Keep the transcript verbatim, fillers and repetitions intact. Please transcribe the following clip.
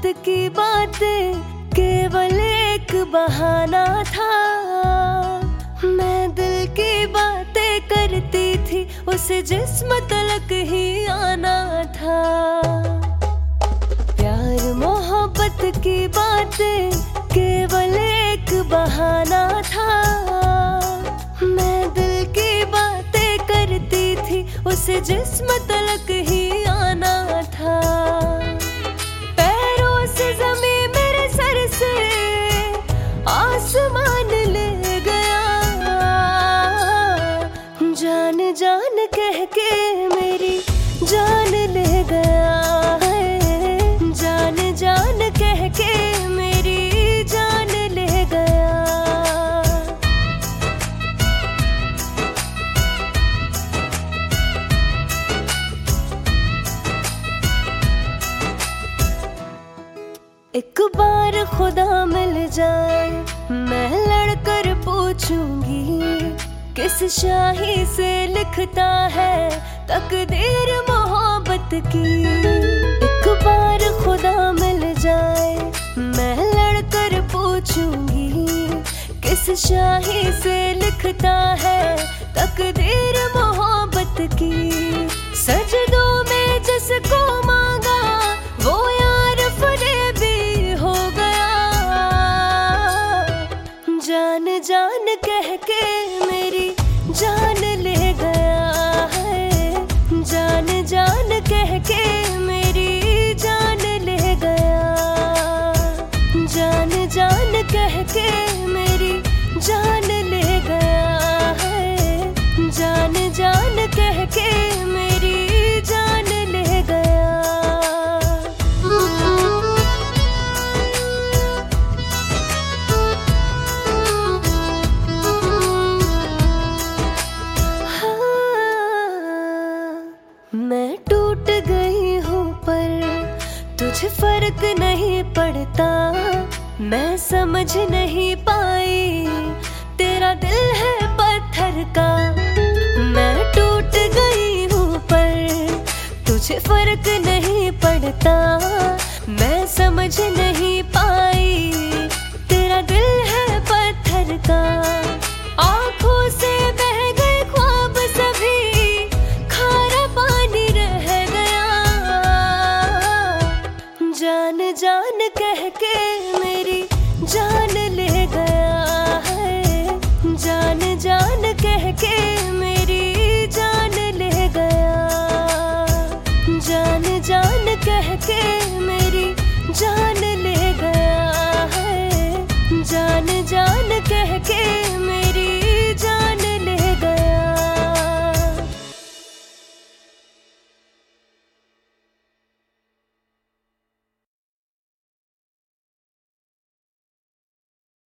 की बातें केवल एक बहाना था। मैं दिल की बातें करती थी, उसे जिस्म तलक ही आना था। प्यार मोहब्बत की बातें केवल एक बहाना था। मैं दिल की बातें करती थी, उसे जिस्म तलक ही आना था। पैरों से ज़मीं मेरे सर से आसमान ले गया। जान जान कह के मेरी जान ले गया है। जान जान कह के मेरी जान ले गया। एक बार खुदा मिल जाए, मैं लड़कर पूछूंगी, किस शाही से लिखता है तकदीर मोहब्बत की। एक बार खुदा मिल जाए, मैं लड़कर पूछूंगी, किस शाही से लिखता है तकदीर मोहब्बत की। सजदों में जिसको मांगा वो यार फरेबी हो गया। जान जान कह के मेरी जान ले गया है। जान जान कह के मेरी जान ले गया। जान जान कह के मेरी जान ले गया है। जान जान कह के मेरी जान ले गया। मैं टूट गई हूँ पर तुझे फर्क नहीं पड़ता। मैं समझ नहीं पाई तेरा दिल है पत्थर का। मैं टूट गई हूँ पर तुझे फर्क नहीं पड़ता।